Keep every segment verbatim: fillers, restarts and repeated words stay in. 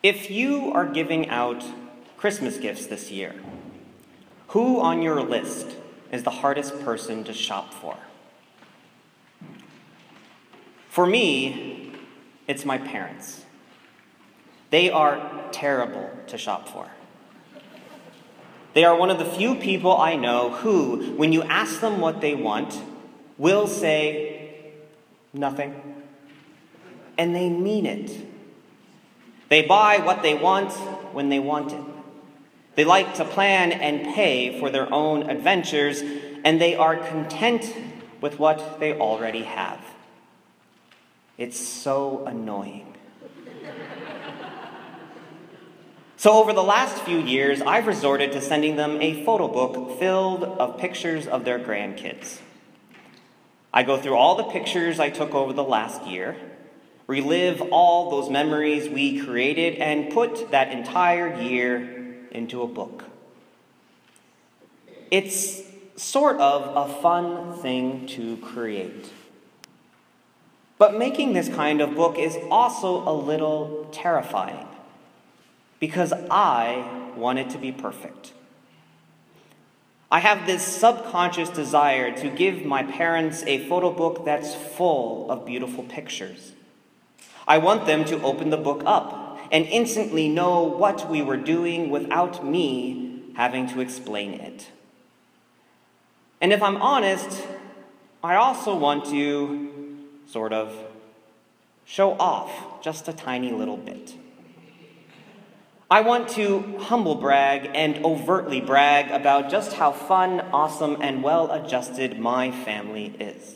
If you are giving out Christmas gifts this year, who on your list is the hardest person to shop for? For me, it's my parents. They are terrible to shop for. They are one of the few people I know who, when you ask them what they want, will say, nothing. And they mean it. They buy what they want when they want it. They like to plan and pay for their own adventures, and they are content with what they already have. It's so annoying. So over the last few years, I've resorted to sending them a photo book filled of pictures of their grandkids. I go through all the pictures I took over the last year, relive all those memories we created, and put that entire year into a book. It's sort of a fun thing to create. But making this kind of book is also a little terrifying, because I want it to be perfect. I have this subconscious desire to give my parents a photo book that's full of beautiful pictures. I want them to open the book up and instantly know what we were doing without me having to explain it. And if I'm honest, I also want to sort of show off just a tiny little bit. I want to humble brag and overtly brag about just how fun, awesome, and well-adjusted my family is.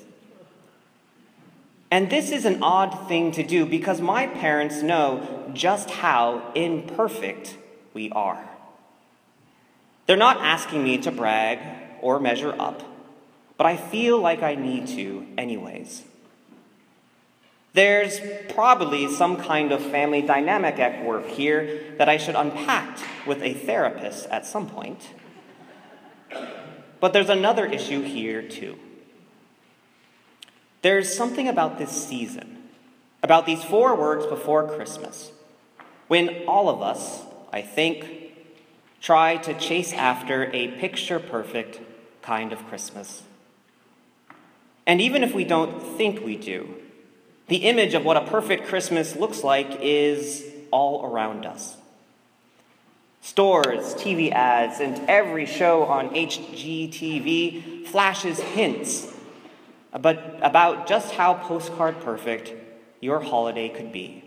And this is an odd thing to do because my parents know just how imperfect we are. They're not asking me to brag or measure up, but I feel like I need to anyways. There's probably some kind of family dynamic at work here that I should unpack with a therapist at some point. But there's another issue here too. There's something about this season, about these four words before Christmas, when all of us, I think, try to chase after a picture-perfect kind of Christmas. And even if we don't think we do, the image of what a perfect Christmas looks like is all around us. Stores, T V ads, and every show on H G T V flashes hints but about just how postcard perfect your holiday could be.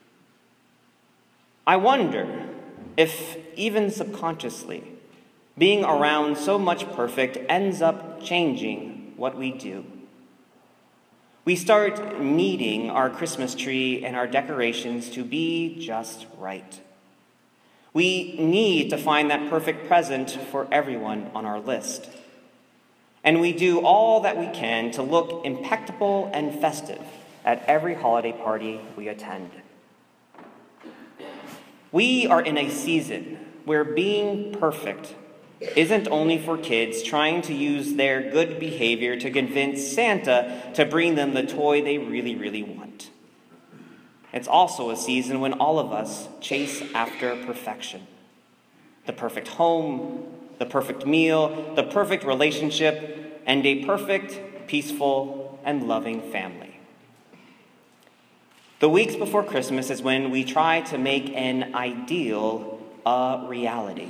I wonder if, even subconsciously, being around so much perfect ends up changing what we do. We start needing our Christmas tree and our decorations to be just right. We need to find that perfect present for everyone on our list. And we do all that we can to look impeccable and festive at every holiday party we attend. We are in a season where being perfect isn't only for kids trying to use their good behavior to convince Santa to bring them the toy they really, really want. It's also a season when all of us chase after perfection. The perfect home, the perfect meal, the perfect relationship, and a perfect, peaceful, and loving family. The weeks before Christmas is when we try to make an ideal a reality.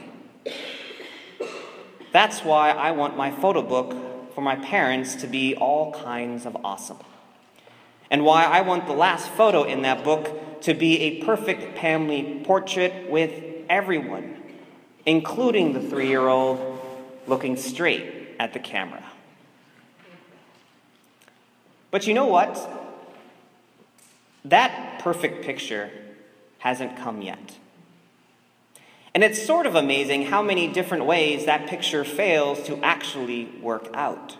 That's why I want my photo book for my parents to be all kinds of awesome. And why I want the last photo in that book to be a perfect family portrait with everyone, including the three-year-old looking straight at the camera. But you know what? That perfect picture hasn't come yet. And it's sort of amazing how many different ways that picture fails to actually work out.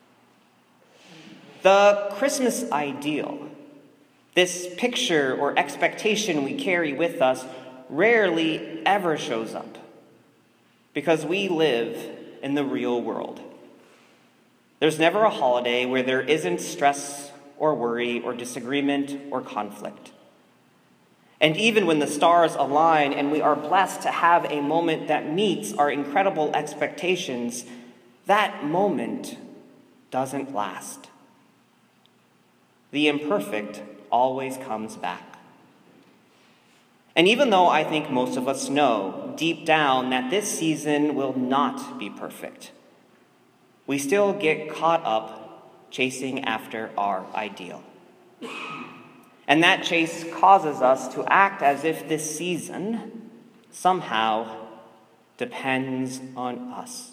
The Christmas ideal, this picture or expectation we carry with us, rarely ever shows up because we live in the real world. There's never a holiday where there isn't stress or worry or disagreement or conflict. And even when the stars align and we are blessed to have a moment that meets our incredible expectations, that moment doesn't last. The imperfect always comes back. And even though I think most of us know deep down that this season will not be perfect, we still get caught up chasing after our ideal. And that chase causes us to act as if this season somehow depends on us.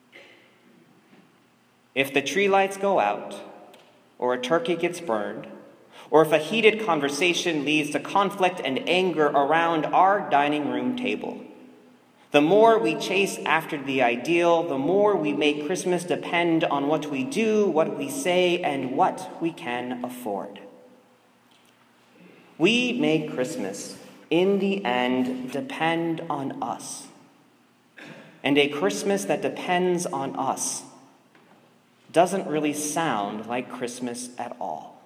If the tree lights go out, or a turkey gets burned, or if a heated conversation leads to conflict and anger around our dining room table, the more we chase after the ideal, the more we make Christmas depend on what we do, what we say, and what we can afford. We make Christmas, in the end, depend on us. And a Christmas that depends on us doesn't really sound like Christmas at all.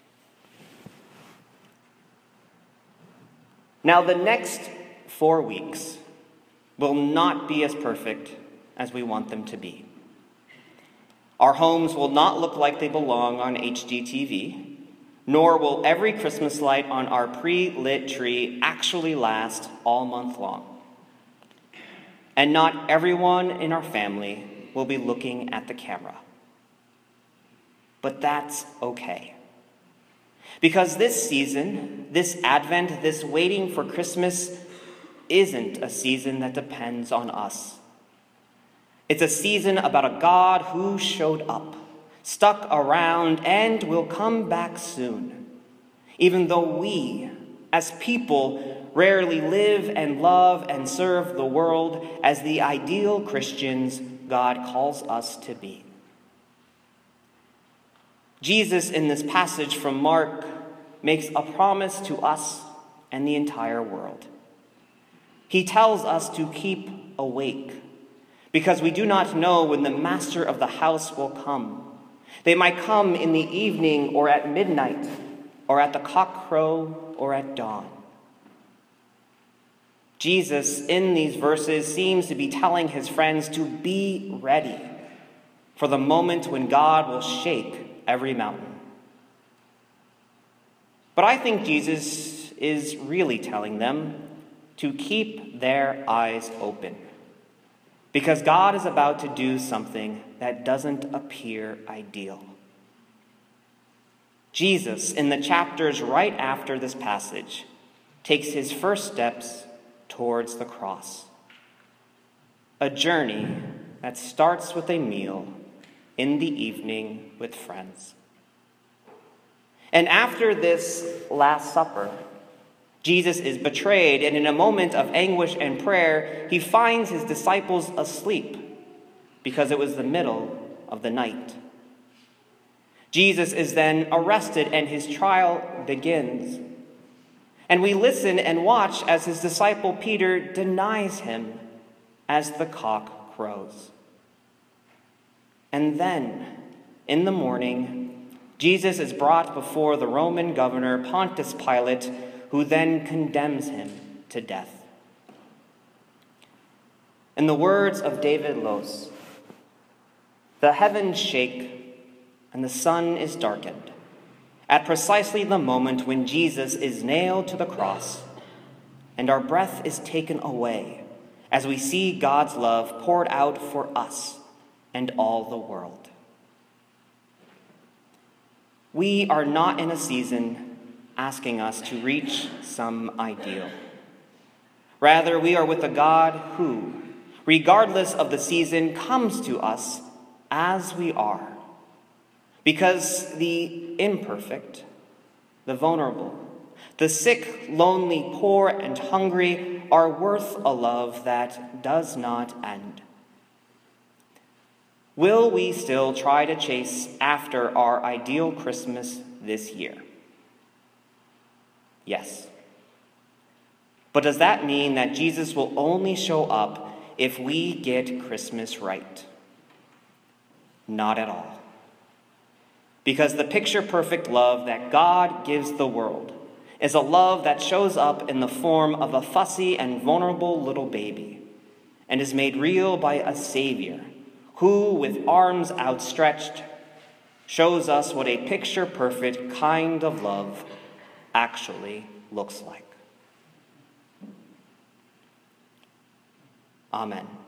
Now, the next four weeks will not be as perfect as we want them to be. Our homes will not look like they belong on H G T V. Nor will every Christmas light on our pre-lit tree actually last all month long. And not everyone in our family will be looking at the camera. But that's okay. Because this season, this Advent, this waiting for Christmas, isn't a season that depends on us. It's a season about a God who showed up, stuck around, and will come back soon, even though we, as people, rarely live and love and serve the world as the ideal Christians God calls us to be. Jesus, in this passage from Mark, makes a promise to us and the entire world. He tells us to keep awake, because we do not know when the master of the house will come. They might come in the evening or at midnight or at the cockcrow or at dawn. Jesus, in these verses, seems to be telling his friends to be ready for the moment when God will shake every mountain. But I think Jesus is really telling them to keep their eyes open, because God is about to do something that doesn't appear ideal. Jesus, in the chapters right after this passage, takes his first steps towards the cross. A journey that starts with a meal in the evening with friends. And after this Last Supper, Jesus is betrayed, and in a moment of anguish and prayer, he finds his disciples asleep because it was the middle of the night. Jesus is then arrested and his trial begins. And we listen and watch as his disciple Peter denies him as the cock crows. And then, in the morning, Jesus is brought before the Roman governor Pontius Pilate, who then condemns him to death. In the words of David Lose, the heavens shake and the sun is darkened at precisely the moment when Jesus is nailed to the cross, and our breath is taken away as we see God's love poured out for us and all the world. We are not in a season asking us to reach some ideal. Rather, we are with a God who, regardless of the season, comes to us as we are. Because the imperfect, the vulnerable, the sick, lonely, poor, and hungry are worth a love that does not end. Will we still try to chase after our ideal Christmas this year? Yes. But does that mean that Jesus will only show up if we get Christmas right? Not at all. Because the picture-perfect love that God gives the world, is a love that shows up in the form of a fussy and vulnerable little baby and is made real by a Savior who, with arms outstretched, shows us what a picture-perfect kind of love actually looks like. Amen.